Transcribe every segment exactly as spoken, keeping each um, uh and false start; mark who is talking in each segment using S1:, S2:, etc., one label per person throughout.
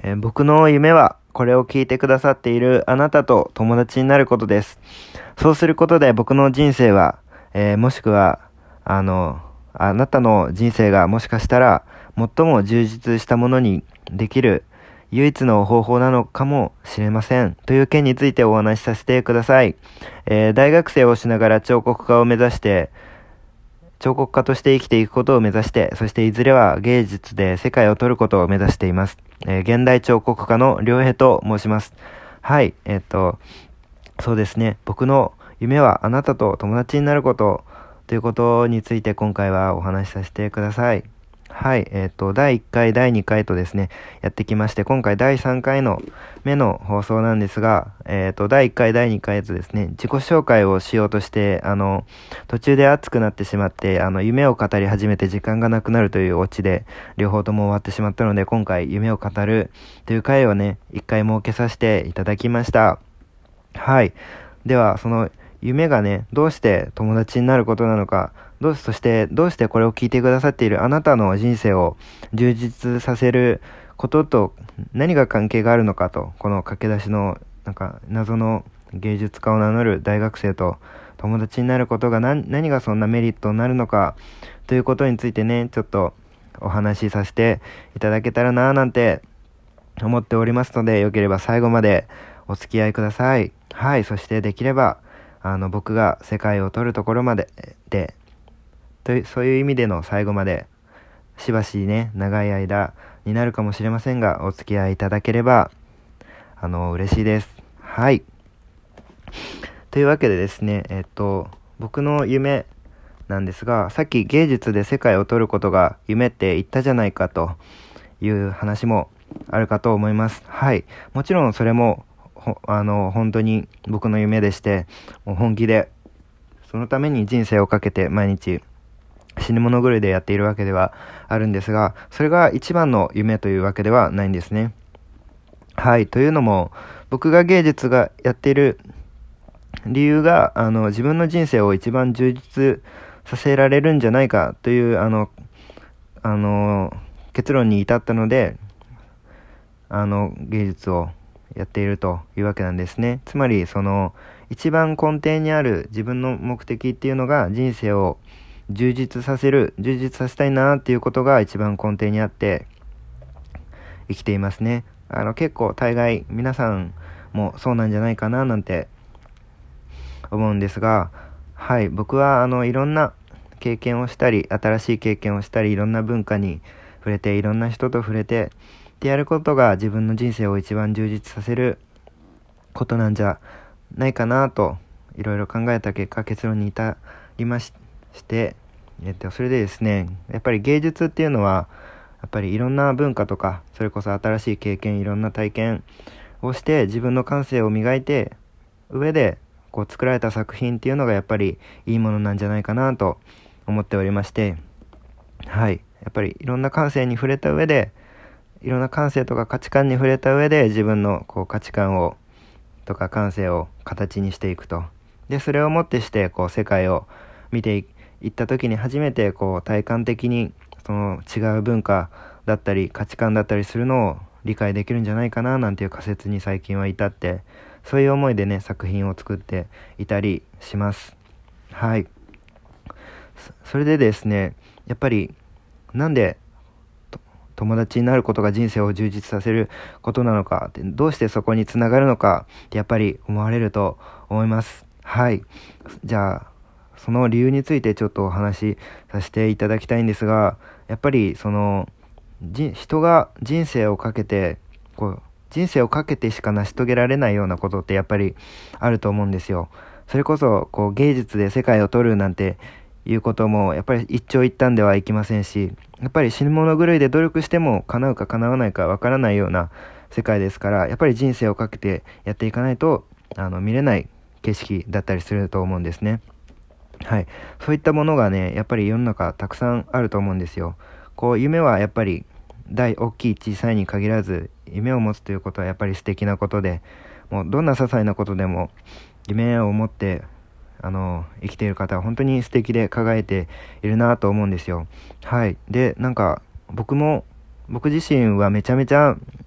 S1: えー僕の夢はこれを聞いてくださっているあなたと友達になることです。そうすることで僕の人生は、えーもしくは、あの、あなたの人生がもしかしたら最も充実したものにできる唯一の方法なのかもしれません。という件についてお話しさせてください。えー大学生をしながら彫刻家を目指して、彫刻家として生きていくことを目指して、そしていずれは芸術で世界を取ることを目指しています。えー現代彫刻家の良平と申します。はい、えっと、そうですね。僕の夢はあなたと友達になることということについて今回はお話しさせてください。はい、えっと、だいいっかい、だいにかいとですね、やってきまして、今回だいさんかいの目の放送なんですが、えっと、だいいっかい、だいにかいとですね、自己紹介をしようとして、あの、途中で熱くなってしまって、あの、夢を語り始めて時間がなくなるというオチで、両方とも終わってしまったので、今回夢を語るという回をね、いっかい設けさせていただきました。はい。では、その夢がね、どうして友達になることなのか、どうそしてどうしてこれを聞いてくださっているあなたの人生を充実させることと何が関係があるのかと、この駆け出しのなんか謎の芸術家を名乗る大学生と友達になることが何、何がそんなメリットになるのかということについてね、ちょっとお話しさせていただけたらなぁなんて思っておりますので、よければ最後までお付き合いください。はい、そしてできれば、あの、僕が世界を取るところまで、で、という、そういう意味での最後まで、しばしね、長い間になるかもしれませんが、お付き合いいただければ、あの、嬉しいです。はい。というわけでですね、えっと、僕の夢なんですが、さっき芸術で世界を取ることが夢って言ったじゃないかという話もあるかと思います。はい。もちろんそれも、ほあの、本当に僕の夢でして、もう本気で、そのために人生をかけて毎日死に物狂いでやっているわけではあるんですが、それが一番の夢というわけではないんですね。はい。というのも、僕が芸術がやっている理由が、あの、自分の人生を一番充実させられるんじゃないかという、あの、あの、結論に至ったので、あの、芸術をやっているというわけなんですね。つまり、その、一番根底にある自分の目的っていうのが人生を充実させる、充実させたいなっていうことが一番根底にあって生きていますね。あの、結構大概皆さんもそうなんじゃないかななんて思うんですが、はい、僕はあの、いろんな経験をしたり、新しい経験をしたり、いろんな文化に触れて、いろんな人と触れて、でやることが自分の人生を一番充実させることなんじゃないかなといろいろ考えた結果結論に至りましして、えっと、それでですね、やっぱり芸術っていうのはやっぱりいろんな文化とか、それこそ新しい経験、いろんな体験をして自分の感性を磨いて上でこう作られた作品っていうのがやっぱりいいものなんじゃないかなと思っておりまして、はい、やっぱりいろんな感性に触れた上でいろんな感性とか価値観に触れた上で自分のこう価値観をとか感性を形にしていくと。で、それをもってしてこう世界を見ていった時に初めてこう体感的にその違う文化だったり価値観だったりするのを理解できるんじゃないかななんていう仮説に最近は至って、そういう思いでね作品を作っていたりします。はい。そそれでですね、やっぱりなんで友達になることが人生を充実させることなのかって、どうしてそこにつながるのかってやっぱり思われると思います。はい。じゃあ、その理由についてちょっとお話しさせていただきたいんですが、やっぱりその、じ人が人生をかけて、こう、人生をかけてしか成し遂げられないようなことってやっぱりあると思うんですよ。それこそ、こう、芸術で世界を取るなんていうこともやっぱり一長一短ではいきませんし、やっぱり死ぬ物狂いで努力しても叶うか叶わないかわからないような世界ですから、やっぱり人生をかけてやっていかないとあの見れない景色だったりすると思うんですね。はい、そういったものがねやっぱり世の中たくさんあると思うんですよ。こう夢はやっぱり大大きい小さいに限らず夢を持つということはやっぱり素敵なことで、もうどんな些細なことでも夢を持ってあの生きている方は本当に素敵で輝いているなと思うんですよ。はい。で、なんか僕も僕自身はめちゃめちゃ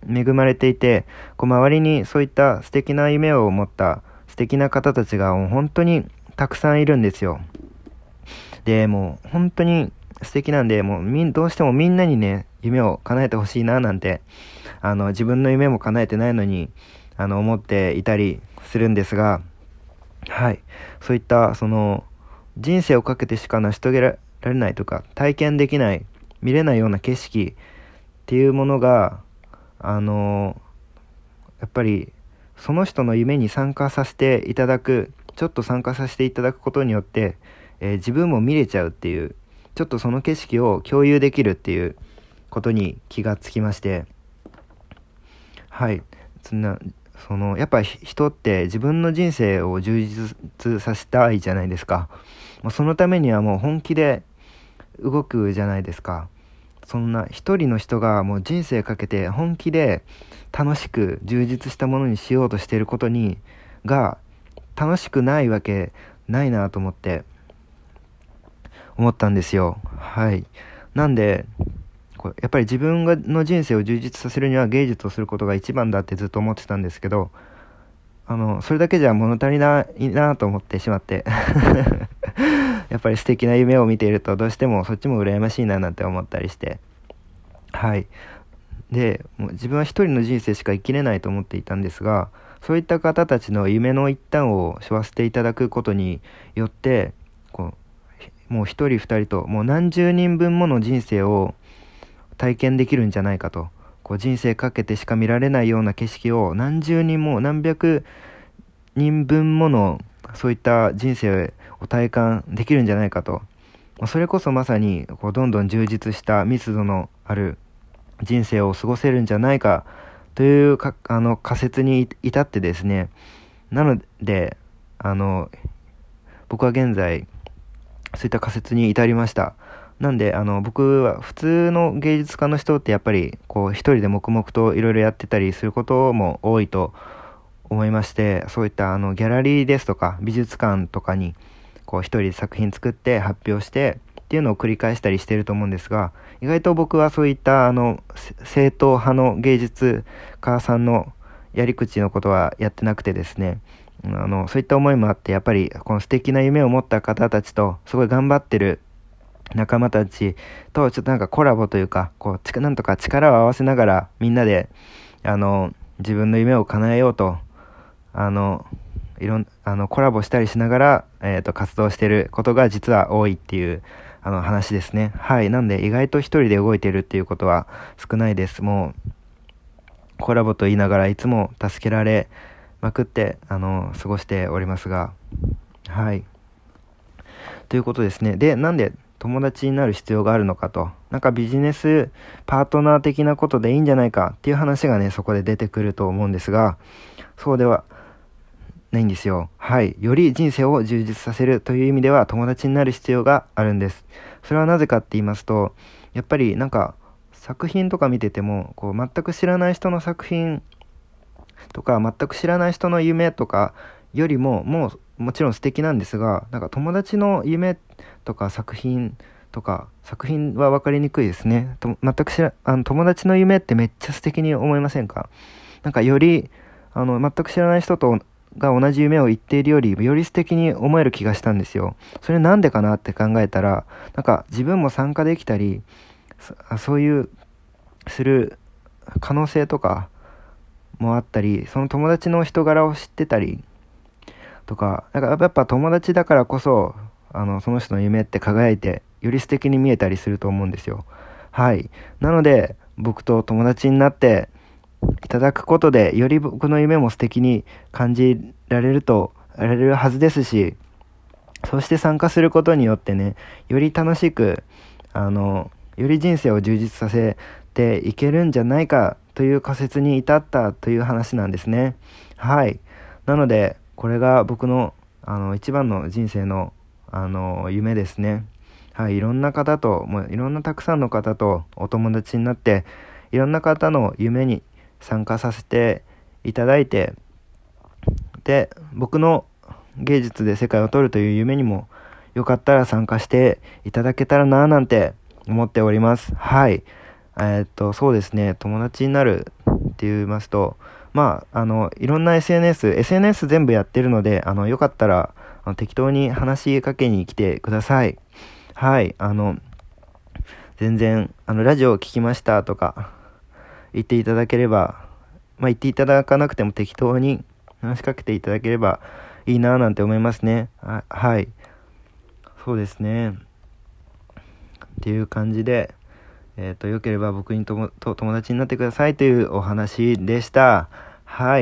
S1: 恵まれていて、こう周りにそういった素敵な夢を持った素敵な方たちがもう本当にたくさんいるんですよ。で、もう本当に素敵なんで、もうみんどうしてもみんなにね、夢を叶えてほしいななんて、あの自分の夢も叶えてないのにあの思っていたりするんですが、はい、そういったその人生をかけてしか成し遂げられないとか、体験できない、見れないような景色っていうものが、あのやっぱりその人の夢に参加させていただく、ちょっと参加させていただくことによって、えー自分も見れちゃうっていう、ちょっとその景色を共有できるっていうことに気がつきまして、はい、そんなそのやっぱり人って自分の人生を充実させたいじゃないですか。もうそのためにはもう本気で動くじゃないですか。そんな一人の人がもう人生かけて本気で楽しく充実したものにしようとしていることにが楽しくないわけないなと思って思ったんですよ。はい。なんでこうやっぱり自分がの人生を充実させるには芸術をすることが一番だってずっと思ってたんですけど、あのそれだけじゃ物足りないなと思ってしまってやっぱり素敵な夢を見ているとどうしてもそっちも羨ましいななんて思ったりして、はい。でもう自分は一人の人生しか生きれないと思っていたんですが、そういった方たちの夢の一端を背負わせていただくことによって、こうもう一人二人ともう何十人分もの人生を体験できるんじゃないかと、こう人生かけてしか見られないような景色を何十人も何百人分ものそういった人生を体感できるんじゃないかと、それこそまさにこうどんどん充実した密度のある人生を過ごせるんじゃないかというかあの仮説に至ってですね。なのであの僕は現在そういった仮説に至りました。なんであの僕は普通の芸術家の人ってやっぱりこう一人で黙々といろいろやってたりすることも多いと思いまして、そういったあのギャラリーですとか美術館とかにこう一人で作品作って発表してっていうのを繰り返したりしていると思うんですが、意外と僕はそういったあの正統派の芸術家さんのやり口のことはやってなくてですね、あのそういった思いもあって、やっぱりこの素敵な夢を持った方たちとすごい頑張ってる仲間たちとちょっとなんかコラボというか、こうなんとか力を合わせながらみんなであの自分の夢を叶えようとあのいろんあのコラボしたりしながら、えー、と活動していることが実は多いっていうあの話ですね。はい。なんで意外と一人で動いているっていうことは少ないです。もうコラボと言いながらいつも助けられまくってあの過ごしておりますが、はい。ということですね。で、なんで友達になる必要があるのかと、なんかビジネスパートナー的なことでいいんじゃないかっていう話がね、そこで出てくると思うんですが、そうではないんですよ。はい。より人生を充実させるという意味では友達になる必要があるんです。それはなぜかって言いますと、やっぱりなんか作品とか見てても、こう全く知らない人の作品とか全く知らない人の夢とかよりも、もうもちろん素敵なんですが、なんか友達の夢とか作品とか、作品は分かりにくいですね。と全く知らあの友達の夢ってめっちゃ素敵に思いませんか？なんかよりあの全く知らない人とが同じ夢を言っているよりより素敵に思える気がしたんですよ。それなんでかなって考えたら、なんか自分も参加できたり、そ、そういうする可能性とかもあったり、その友達の人柄を知ってたりとか、なんかやっぱ友達だからこそあのその人の夢って輝いてより素敵に見えたりすると思うんですよ。はい。なので僕と友達になっていただくことで、より僕の夢も素敵に感じられるとられるはずですし、そして参加することによってね、より楽しくあのより人生を充実させていけるんじゃないかという仮説に至ったという話なんですね。はい。なのでこれが僕のあの一番の人生のあの夢ですね。はい。いろんな方ともういろんなたくさんの方とお友達になって、いろんな方の夢に参加させていただいて、で僕の芸術で世界を撮るという夢にもよかったら参加していただけたらななんて思っております。はい。えー、っとそうですね、友達になるって言いますと、まあ、あの、いろんな エスエヌエス、エスエヌエス 全部やってるので、あの、よかったら、あの適当に話しかけに来てください。はい、あの、全然、あの、ラジオを聞きましたとか、言っていただければ、まあ、言っていただかなくても適当に話しかけていただければいいなぁなんて思いますね。は、はい。そうですね。っていう感じで、えっと、よければ僕にともと友達になってくださいというお話でした。はい。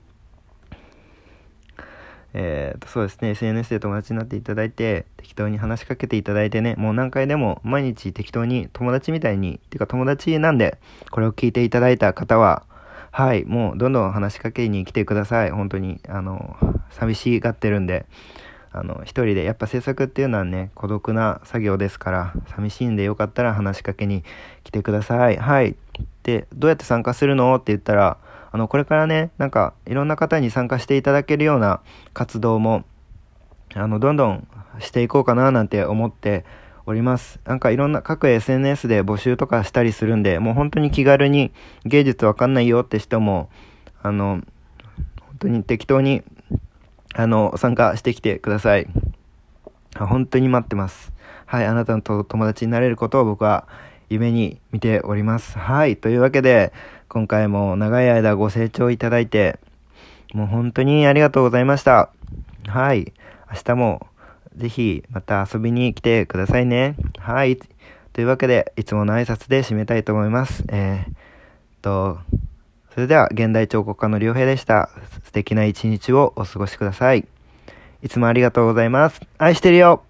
S1: えっと、そうですね。エスエヌエス で友達になっていただいて、適当に話しかけていただいてね、もう何回でも毎日適当に友達みたいに、てか友達なんで、これを聞いていただいた方は、はい、もうどんどん話しかけに来てください。本当に、あの、寂しがってるんで、あの、一人で、やっぱ制作っていうのはね、孤独な作業ですから、寂しいんでよかったら話しかけに来てください。はい。で、どうやって参加するのって言ったら、あの、これからね、なんか、いろんな方に参加していただけるような活動も、あの、どんどんしていこうかななんて思っております。なんかいろんな各 エスエヌエス で募集とかしたりするんで、もう本当に気軽に芸術わかんないよって人も、あの、本当に適当に、あの、参加してきてください。本当に待ってます。はい、あなたのと友達になれることを僕は夢に見ております。はい、というわけで、今回も長い間ご清聴いただいて、もう本当にありがとうございました。はい、明日もぜひまた遊びに来てくださいね。はい、というわけで、いつもの挨拶で締めたいと思います。えー、っと、それでは現代彫刻家のりょうへいでした。素敵な一日をお過ごしください。いつもありがとうございます。愛してるよ。